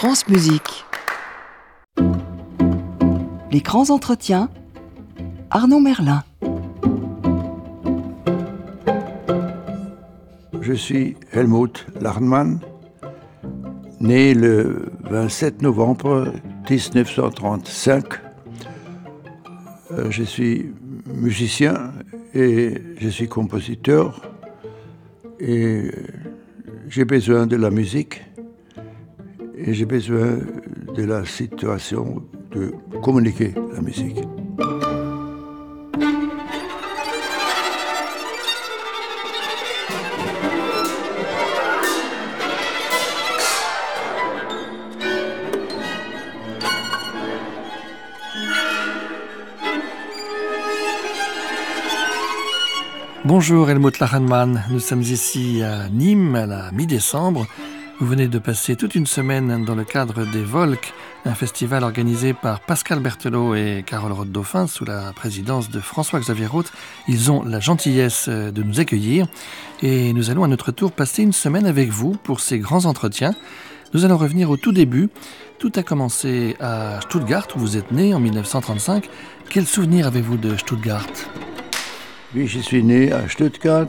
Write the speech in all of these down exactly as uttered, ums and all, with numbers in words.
France Musique. Les grands entretiens, Arnaud Merlin. Je suis Helmut Lachenmann, né le vingt-sept novembre dix-neuf cent trente-cinq. Je suis musicien et je suis compositeur et j'ai besoin de la musique et j'ai besoin de la situation de communiquer la musique. Bonjour Helmut Lachenmann, nous sommes ici à Nîmes à la mi-décembre. Vous venez de passer toute une semaine dans le cadre des Volques, un festival organisé par Pascal Berthelot et Carole Roth-Dauphin sous la présidence de François-Xavier Roth. Ils ont la gentillesse de nous accueillir et nous allons à notre tour passer une semaine avec vous pour ces grands entretiens. Nous allons revenir au tout début. Tout a commencé à Stuttgart où vous êtes né en dix-neuf cent trente-cinq. Quel souvenir avez-vous de Stuttgart ? Oui, je suis né à Stuttgart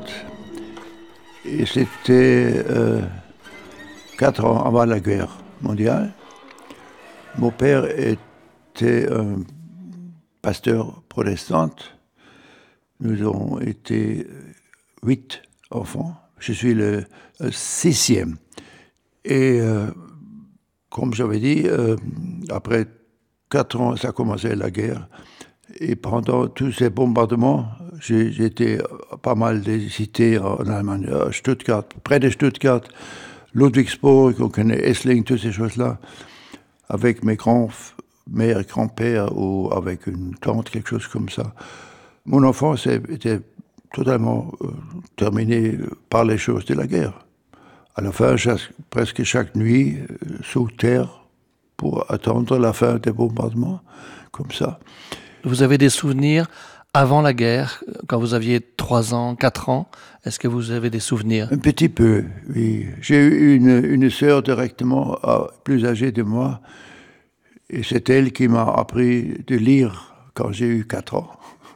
et c'était euh, quatre ans avant la guerre mondiale. Mon père était un pasteur protestant. Nous avons été huit enfants. Je suis le sixième. Et euh, comme j'avais dit, euh, après quatre ans, ça a commencé la guerre. Et pendant tous ces bombardements, j'ai, j'ai été pas mal des cités en Allemagne, à Stuttgart, près de Stuttgart, Ludwigsburg, on connaît Essling, toutes ces choses-là, avec mes grands-mères et grands-pères ou avec une tante, quelque chose comme ça. Mon enfance était totalement euh, terminée par les choses de la guerre. À la fin, chaque, presque chaque nuit, euh, sous terre, pour attendre la fin des bombardements, comme ça. Vous avez des souvenirs avant la guerre, quand vous aviez trois ans, quatre ans? Est-ce que vous avez des souvenirs? Un petit peu, oui. J'ai eu une, une sœur directement plus âgée de moi, et c'est elle qui m'a appris de lire quand j'ai eu quatre ans.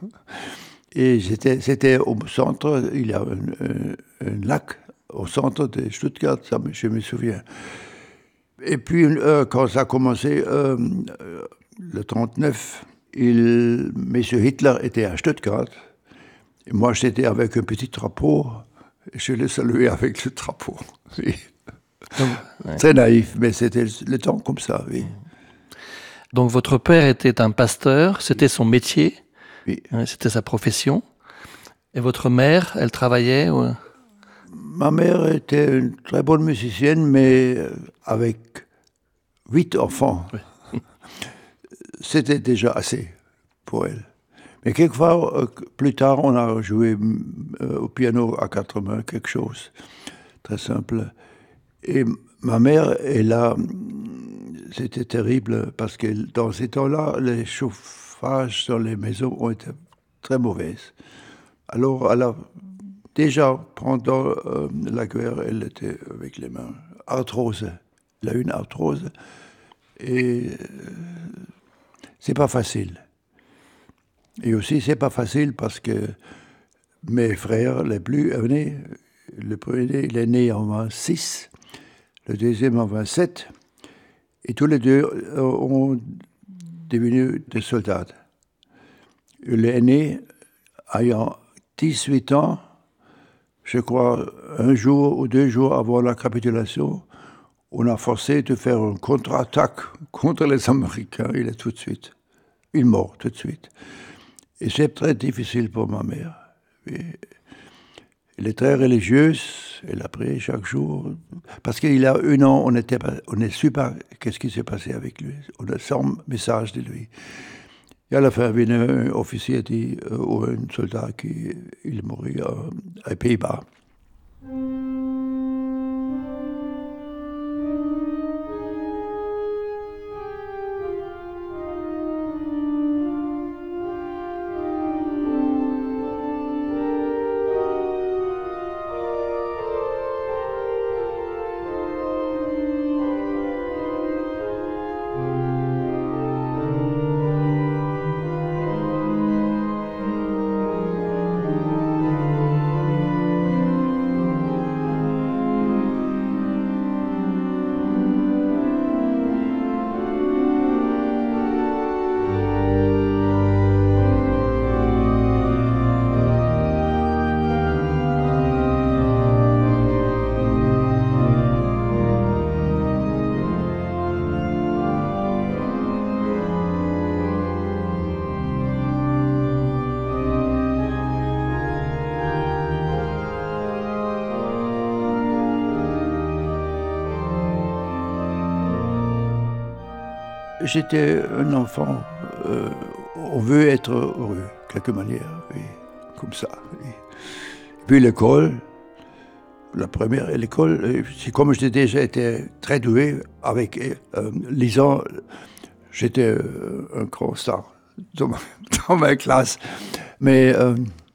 Et c'était, c'était au centre, il y a un, un, un lac au centre de Stuttgart, ça, je me souviens. Et puis, euh, quand ça a commencé, euh, le trente-neuf, il, M. Hitler était à Stuttgart. Et moi, j'étais avec un petit drapeau. Et je l'ai salué avec le drapeau. Oui. Donc, ouais. Très naïf, mais c'était le temps comme ça, oui. Donc, votre père était un pasteur, c'était son métier, oui. C'était sa profession. Et votre mère, elle travaillait ou... Ma mère était une très bonne musicienne, mais avec huit enfants. Oui. C'était déjà assez pour elle. Mais quelquefois, euh, plus tard, on a joué euh, au piano à quatre mains, quelque chose très simple. Et ma mère, elle a, c'était terrible parce que dans ces temps-là, les chauffages dans les maisons ont été très mauvaises. Alors, elle a, déjà pendant euh, la guerre, elle était avec les mains arthrose. Elle a une arthrose. Et euh, c'est pas facile. Et aussi, c'est pas facile parce que mes frères les plus aînés, le premier, il est né en vingt-six, le deuxième en vingt-sept, et tous les deux ont devenu des soldats. L'aîné, ayant dix-huit ans, je crois, un jour ou deux jours avant la capitulation, on a forcé de faire une contre-attaque contre les Américains. Il est tout de suite. Il est mort tout de suite. Et c'est très difficile pour ma mère. Elle est très religieuse, elle a prié chaque jour. Parce qu'il y a un an, on était pas, on ne sait pas qu'est-ce qui s'est passé avec lui. On a sans message de lui. Et à la fin, il y a un officier dit, euh, ou un soldat qui il est mort à Pays-Bas. J'étais un enfant, euh, on veut être heureux, de quelque manière, oui, comme ça. Oui. Puis l'école, la première l'école, c'est comme j'ai déjà été très doué avec euh, lisant, j'étais euh, un grand star dans ma, dans ma classe, mais euh,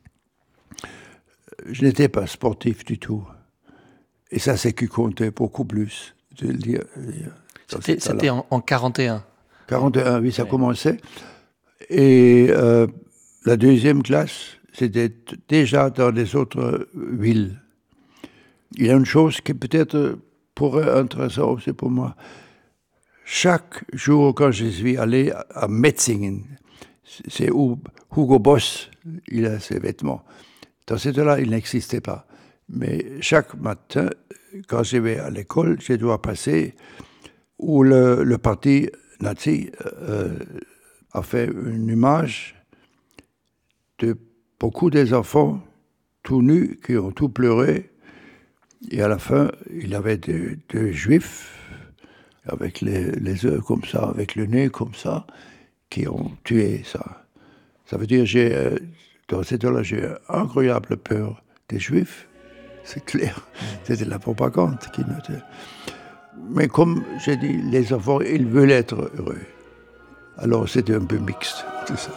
je n'étais pas sportif du tout. Et ça, c'est qui comptait beaucoup plus de le dire. C'était, c'était en, en quarante et un. quarante et un, oui, ça oui. Commençait. Et euh, la deuxième classe, c'était déjà dans les autres villes. Il y a une chose qui peut-être pourrait être intéressante aussi pour moi. Chaque jour, quand je suis allé à Metzingen, c'est où Hugo Boss, il a ses vêtements. Dans ce temps-là, il n'existait pas. Mais chaque matin, quand je vais à l'école, je dois passer où le, le parti nazi euh, a fait une image de beaucoup des enfants tout nus qui ont tout pleuré. Et à la fin, il y avait des, des juifs avec les, les yeux comme ça, avec le nez comme ça, qui ont tué ça. Ça veut dire que dans cette heure-là, j'ai incroyable peur des juifs. C'est clair, c'était la propagande qui notait. Mais comme j'ai dit, les enfants, ils veulent être heureux. Alors c'était un peu mixte, tout ça.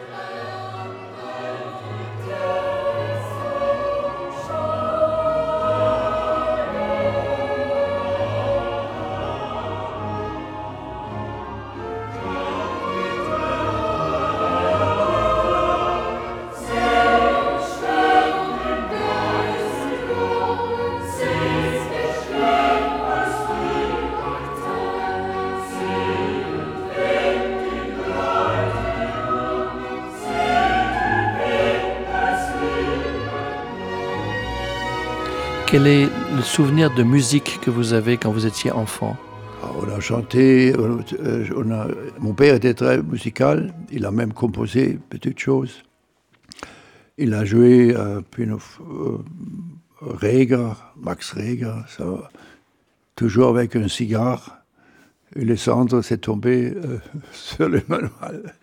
Quel est le souvenir de musique que vous avez quand vous étiez enfant? On a chanté, on a, mon père était très musical, il a même composé petites choses. Il a joué euh, puis euh, Reger, Max Reger, ça, toujours avec un cigare. Et le cendre s'est tombé euh, sur le manuel.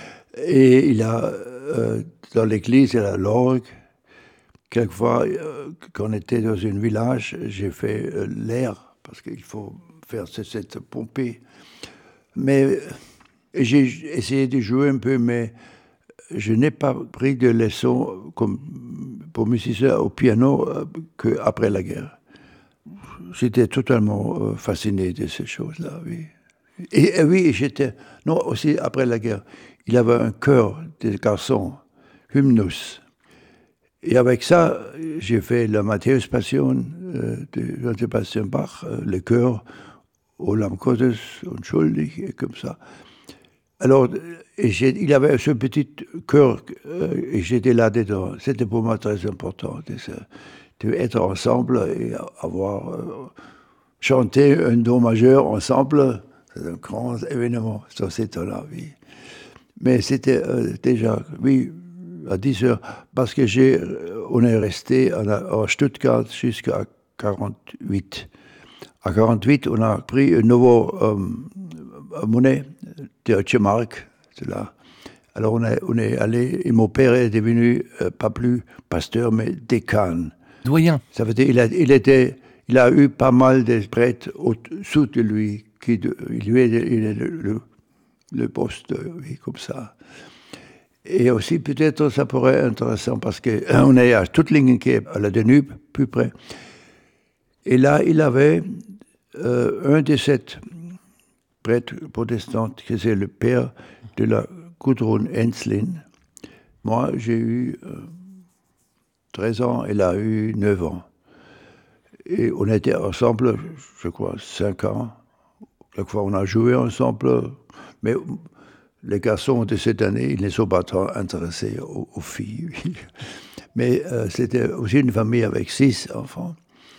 Et il a, euh, dans l'église, il a l'orgue. Quelquefois, euh, quand on était dans un village, j'ai fait euh, l'air, parce qu'il faut faire cette pompée. Mais j'ai essayé de jouer un peu, mais je n'ai pas pris de leçons comme pour musicien au piano euh, qu'après la guerre. J'étais totalement euh, fasciné de ces choses-là, oui. Et, et oui, j'étais... Non, aussi après la guerre, il avait un chœur de garçons, Hymnus. Et avec ça, j'ai fait la Matthäus Passion euh, de Jean-Sébastien Bach, euh, le chœur, O Lamm Gottes, Unschuldig, et comme ça. Alors, et il avait ce petit chœur, euh, et j'étais là-dedans. C'était pour moi très important d'être ensemble et avoir euh, chanté un do majeur ensemble. C'est un grand événement sur ces temps-là, oui. Mais c'était euh, déjà, oui, à dix heures, parce que j'ai, on est resté à, à Stuttgart jusqu'à quarante-huit. À quarante-huit, on a pris une nouvelle euh, monnaie, Deutsche Mark, c'est là. Alors on est, on est allé, et mon père est devenu, euh, pas plus pasteur, mais décan. Doyen. Ça veut dire il a, il était, il a eu pas mal de prêtres au-dessous de lui, qui de, lui il est le, le, le poste, oui, comme ça. Et aussi, peut-être, ça pourrait être intéressant parce qu'on est à Tuttlingen, qui est à la Danube, plus près. Et là, il avait euh, un de ces prêtres protestants, qui est le père de la Gudrun Enslin. Moi, j'ai eu euh, treize ans, elle a eu neuf ans. Et on était ensemble, je crois, cinq ans. Quelquefois, on a joué ensemble, mais... Les garçons de cette année, ils ne sont pas trop intéressés aux, aux filles. Mais euh, c'était aussi une famille avec six enfants.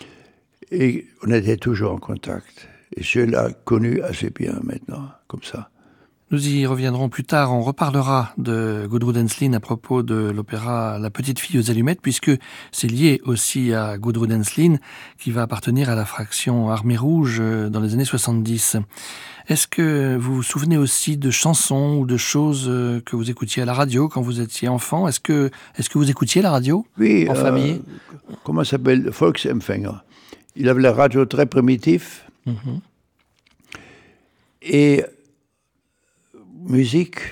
Et on était toujours en contact. Et je l'ai connu assez bien maintenant, comme ça. Nous y reviendrons plus tard. On reparlera de Gudrun Ensslin à propos de l'opéra La petite fille aux allumettes, puisque c'est lié aussi à Gudrun Ensslin, qui va appartenir à la fraction Armée Rouge dans les années soixante-dix. Est-ce que vous vous souvenez aussi de chansons ou de choses que vous écoutiez à la radio quand vous étiez enfant? Est-ce que, est-ce que vous écoutiez la radio oui, en euh, famille? Comment ça s'appelle? Volksempfänger. Il avait la radio très primitive. Mm-hmm. Et musique,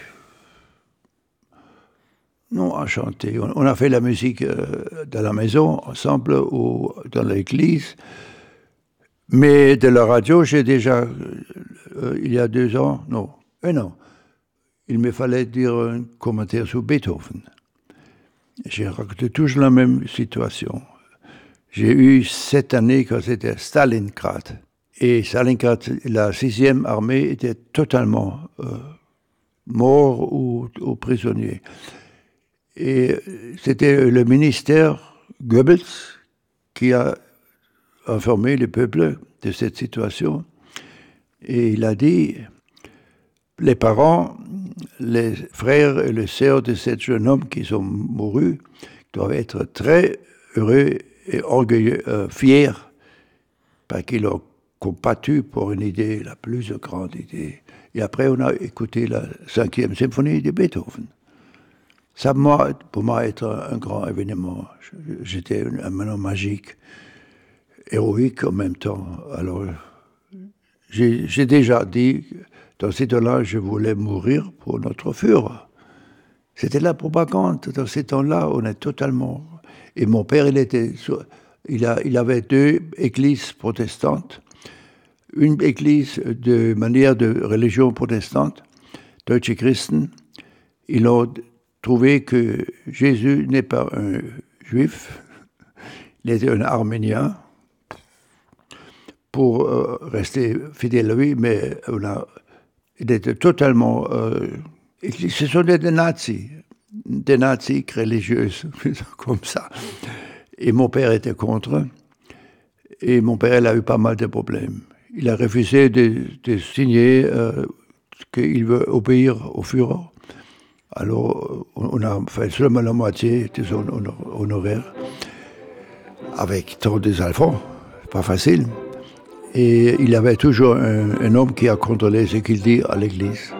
non, à chanter. On, on a fait la musique euh, dans la maison, ensemble, ou dans l'église. Mais de la radio, j'ai déjà, euh, il y a deux ans, non, un an, il me fallait dire un commentaire sur Beethoven. J'ai raconté toujours la même situation. J'ai eu cette année quand c'était Stalingrad. Et Stalingrad, la sixième armée était totalement euh, mort ou, ou prisonnier. Et c'était le ministère Goebbels qui a informé le peuple de cette situation. Et il a dit, les parents, les frères et les sœurs de ce jeune homme qui sont mourus doivent être très heureux et orgueilleux, euh, fiers, parce qu'ils ont combattu pour une idée, la plus grande idée. Et après, on a écouté la cinquième symphonie de Beethoven. Ça, moi, pour moi, être un, un grand événement. J'étais un, un moment magique, héroïque en même temps. Alors, j'ai, j'ai déjà dit, dans ces temps-là, je voulais mourir pour notre Führer. C'était la propagande. Dans ces temps-là, on est totalement... Et mon père, il était... Il, a, il avait deux églises protestantes. Une église de manière de religion protestante, Deutsche Christen. Ils ont trouvé que Jésus n'est pas un juif, il était un arménien, pour euh, rester fidèle à lui, mais on a, il était totalement... Euh, ce sont des, des nazis, des nazis religieux, comme ça. Et mon père était contre, et mon père, il a eu pas mal de problèmes. Il a refusé de, de signer euh, qu'il veut obéir au Führer. Alors, on a fait seulement la moitié de son honoraire, avec tant des enfants, pas facile. Et il avait toujours un, un homme qui a contrôlé ce qu'il dit à l'église.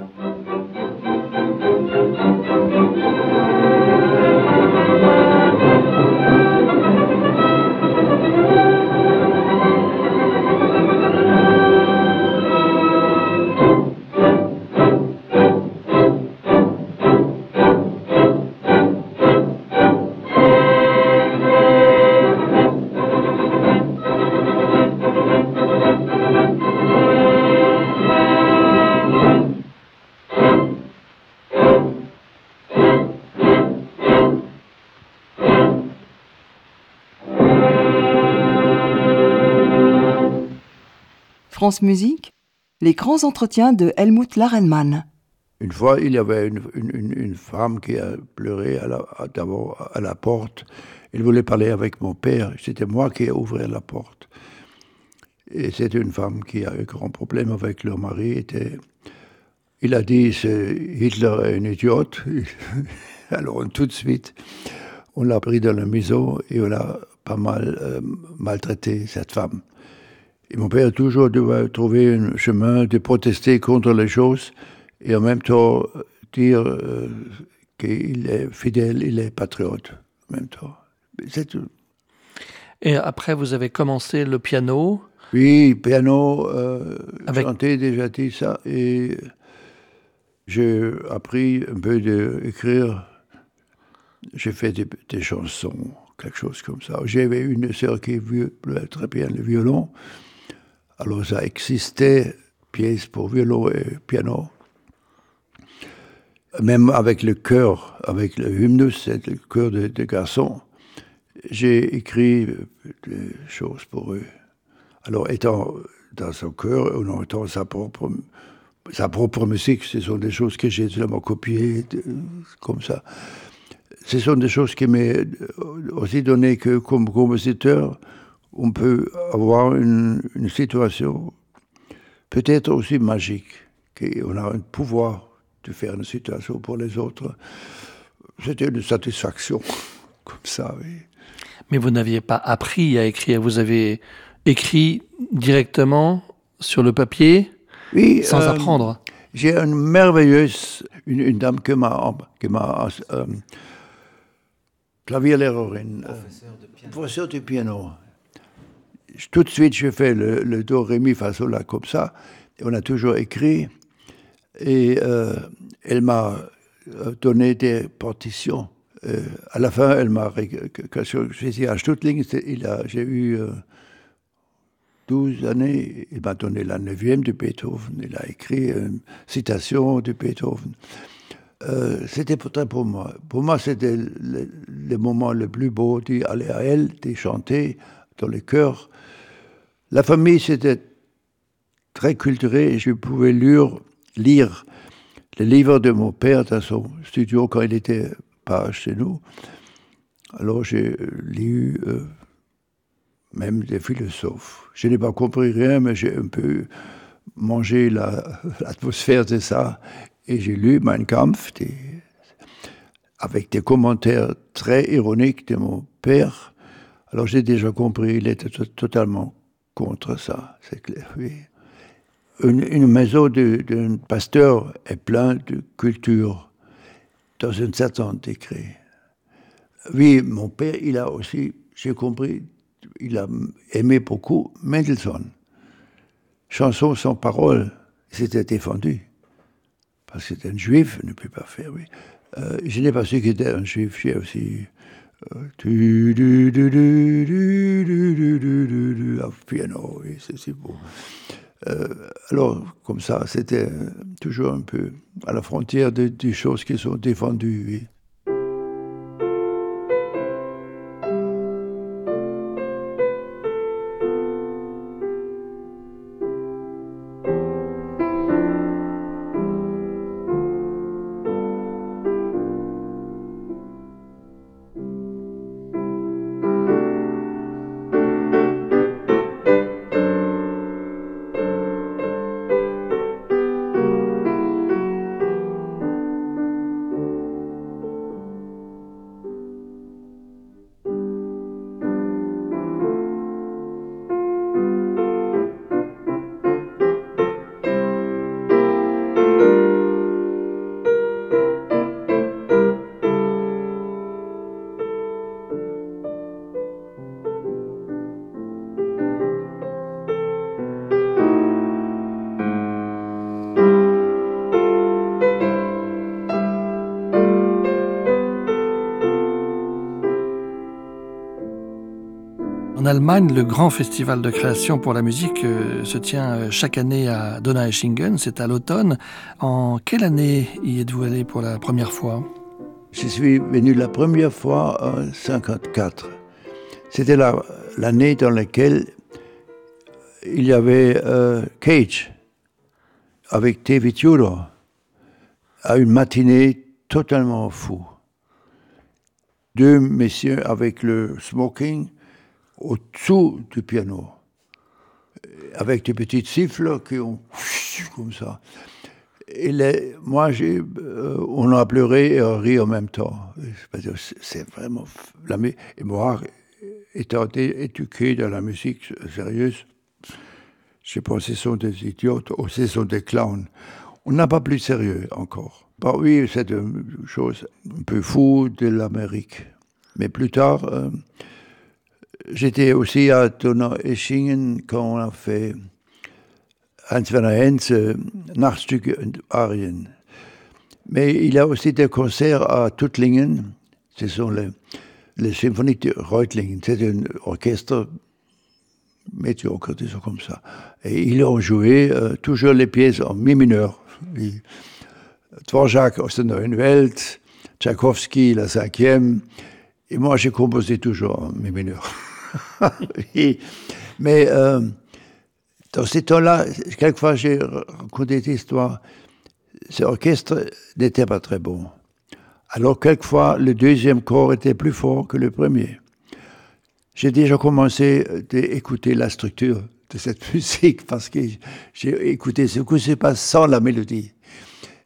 France Musique, les grands entretiens de Helmut Larenmann. Une fois, il y avait une, une, une femme qui a pleuré à la, à, d'abord à la porte. Elle voulait parler avec mon père. C'était moi qui ai ouvert la porte. Et c'était une femme qui a eu un grand problème avec leur mari. Était, il a dit, c'est Hitler est un idiote. Alors tout de suite, on l'a pris dans la maison et on a pas mal euh, maltraité cette femme. Et mon père toujours devait trouver un chemin de protester contre les choses et en même temps dire euh, qu'il est fidèle, il est patriote en même temps. C'est tout. Et après, vous avez commencé le piano? Oui, piano, euh, Avec... chanter, déjà dit ça. Et j'ai appris un peu d'écrire. J'ai fait des, des chansons, quelque chose comme ça. J'avais une sœur qui jouait très bien le violon. Alors ça existait, pièces pour violon et piano. Même avec le chœur, avec le hymnus, c'est le chœur de, de garçons, j'ai écrit des choses pour eux. Alors étant dans son chœur, on entend sa propre, sa propre musique, ce sont des choses que j'ai seulement copiées, de, comme ça. Ce sont des choses qui m'ont aussi donné que comme compositeur, on peut avoir une, une situation peut-être aussi magique, qu'on a un pouvoir de faire une situation pour les autres. C'était une satisfaction, comme ça, oui. Mais vous n'aviez pas appris à écrire, vous avez écrit directement sur le papier, oui, sans euh, apprendre. J'ai une merveilleuse, une, une dame qui m'a, qui m'a euh, clavierlehrerin, professeur de piano. Professeur de piano. Tout de suite, j'ai fait le, le do, ré, mi, fa, sol, la, comme ça. Et on a toujours écrit. Et euh, elle m'a donné des partitions. Euh, à la fin, elle m'a... Quand j'étais à Stuttling, il a, j'ai eu euh, douze années. Il m'a donné la neuvième de Beethoven. Il a écrit une citation de Beethoven. Euh, c'était très pour moi. Pour moi, c'était le, le moment le plus beau d'aller à elle, de chanter dans les chœurs. La famille, c'était très culturée. Je pouvais lire, lire les livres de mon père dans son studio quand il n'était pas chez nous. Alors j'ai lu euh, même des philosophes. Je n'ai pas compris rien, mais j'ai un peu mangé la, l'atmosphère de ça. Et j'ai lu Mein Kampf, des, avec des commentaires très ironiques de mon père. Alors j'ai déjà compris, il était t- totalement contre ça, c'est clair, oui. Une, une maison de, d'un pasteur est pleine de culture, dans un certain degré. Oui, mon père, il a aussi, j'ai compris, il a aimé beaucoup Mendelssohn. Chansons sans paroles, c'était défendu. Parce que c'est un juif, ne peut pas faire, oui. Euh, je n'ai pas su qu'il était un juif, j'ai aussi... Euh, du, du, du, du, du, du, du, du, du, du, au piano, oui, c'est si beau. Euh, alors, comme ça, c'était toujours un peu à la frontière de, des choses qui sont défendues, oui. En Allemagne, le grand festival de création pour la musique euh, se tient chaque année à Donaueschingen, c'est à l'automne. En quelle année y êtes-vous allé pour la première fois ? Je suis venu la première fois en cinquante-quatre. C'était la, l'année dans laquelle il y avait euh, Cage avec David Tudor à une matinée totalement fou. Deux messieurs avec le smoking au-dessous du piano, avec des petites siffles qui ont comme ça. Et les, moi, j'ai, euh, on a pleuré et on ri en même temps. C'est, c'est vraiment... La, et moi, étant éduqué dans la musique sérieuse, je pense que ce sont des idiotes ou ce sont des clowns. On n'a pas plus sérieux encore. Bah oui, c'est une chose un peu fou de l'Amérique. Mais plus tard, euh, j'étais aussi à Donaueschingen quand on a fait Hans-Werner Henze, Nachtstücke und Arien. Mais il y a aussi des concerts à Tuttlingen. Ce sont les, les symphonies de Reutlingen. C'est un orchestre médiocre, disons comme ça. Et ils ont joué euh, toujours les pièces en mi mineur. Dvorak aus der Neuen Welt, Tchaïkovski, la cinquième. Et moi, j'ai composé toujours en mi mineur. Mais euh, dans ces temps-là, quelquefois, j'ai raconté des histoires. Cet orchestre n'était pas très bon. Alors, quelquefois, le deuxième corps était plus fort que le premier. J'ai déjà commencé à écouter la structure de cette musique parce que j'ai écouté ce qui se passe sans la mélodie.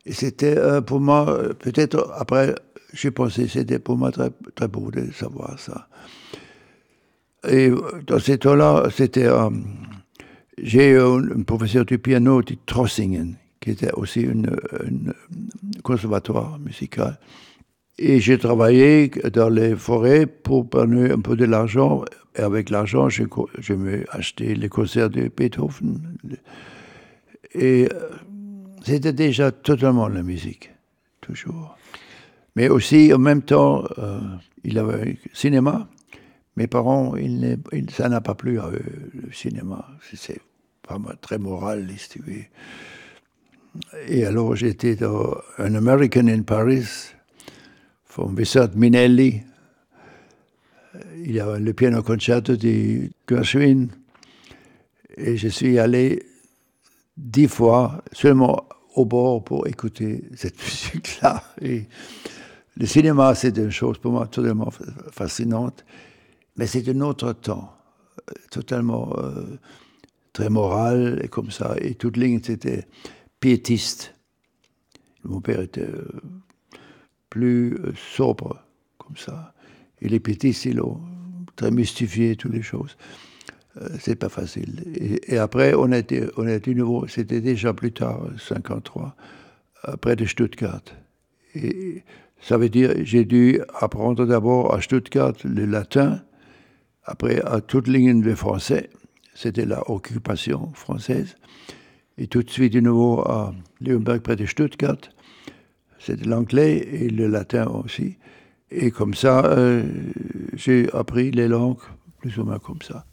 Et c'était euh, pour moi, peut-être après, j'ai pensé, c'était pour moi très, très beau de savoir ça. Et dans ces temps-là, c'était, euh, j'ai eu un professeur du piano de Trossingen, qui était aussi un conservatoire musical. Et j'ai travaillé dans les forêts pour gagner un peu de l'argent. Et avec l'argent, je, je me acheté les concerts de Beethoven. Et c'était déjà totalement la musique, toujours. Mais aussi, en même temps, euh, il avait un cinéma. Mes parents, il il, ça n'a pas plu à eux, le cinéma. C'est pas très moraliste, oui. Et alors, j'étais dans un American in Paris, von Vicente Minelli. Il y a le piano concerto de Gershwin. Et je suis allé dix fois seulement au bord pour écouter cette musique-là. Et le cinéma, c'est une chose pour moi totalement fascinante. Mais c'est un autre temps, totalement euh, très moral et comme ça. Et toute ligne, c'était piétiste. Mon père était euh, plus euh, sobre, comme ça. Et les piétistes, ils ont très mystifié toutes les choses. Euh, c'est pas facile. Et, et après, on était, on était nouveau, c'était déjà plus tard, cinquante-trois, près de Stuttgart. Et ça veut dire, j'ai dû apprendre d'abord à Stuttgart le latin, après à toute ligne le français, c'était l'occupation française, et tout de suite de nouveau à Leonberg près de Stuttgart, c'était l'anglais et le latin aussi. Et comme ça, euh, j'ai appris les langues plus ou moins comme ça.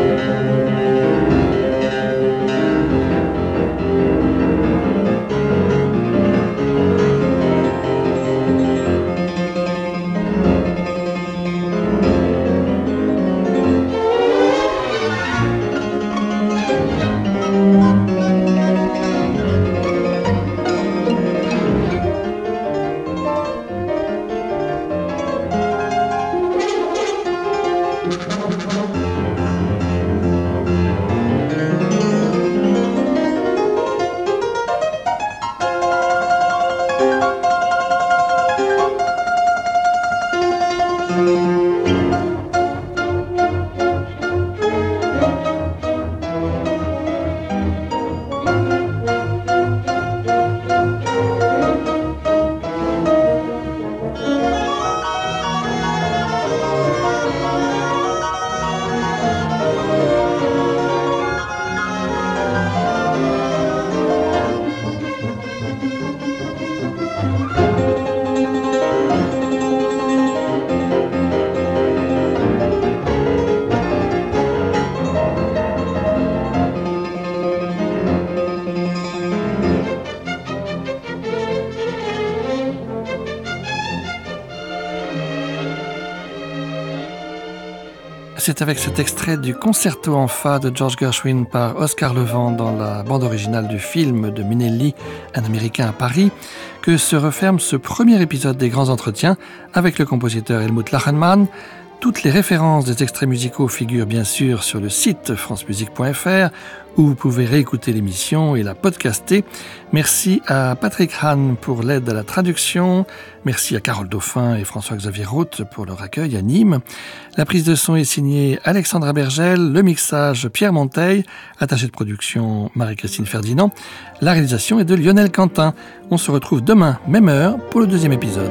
C'est avec cet extrait du concerto en fa de George Gershwin par Oscar Levent dans la bande originale du film de Minelli, Un Américain à Paris, que se referme ce premier épisode des Grands Entretiens avec le compositeur Helmut Lachenmann. Toutes les références des extraits musicaux figurent bien sûr sur le site france musique point f r où vous pouvez réécouter l'émission et la podcaster. Merci à Patrick Hahn pour l'aide à la traduction. Merci à Carole Dauphin et François-Xavier Roth pour leur accueil à Nîmes. La prise de son est signée Alexandra Bergel, le mixage Pierre Monteil, attaché de production Marie-Christine Ferdinand. La réalisation est de Lionel Quentin. On se retrouve demain, même heure, pour le deuxième épisode.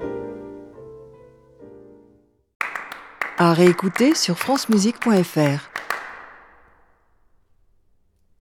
À réécouter sur france musique point f r.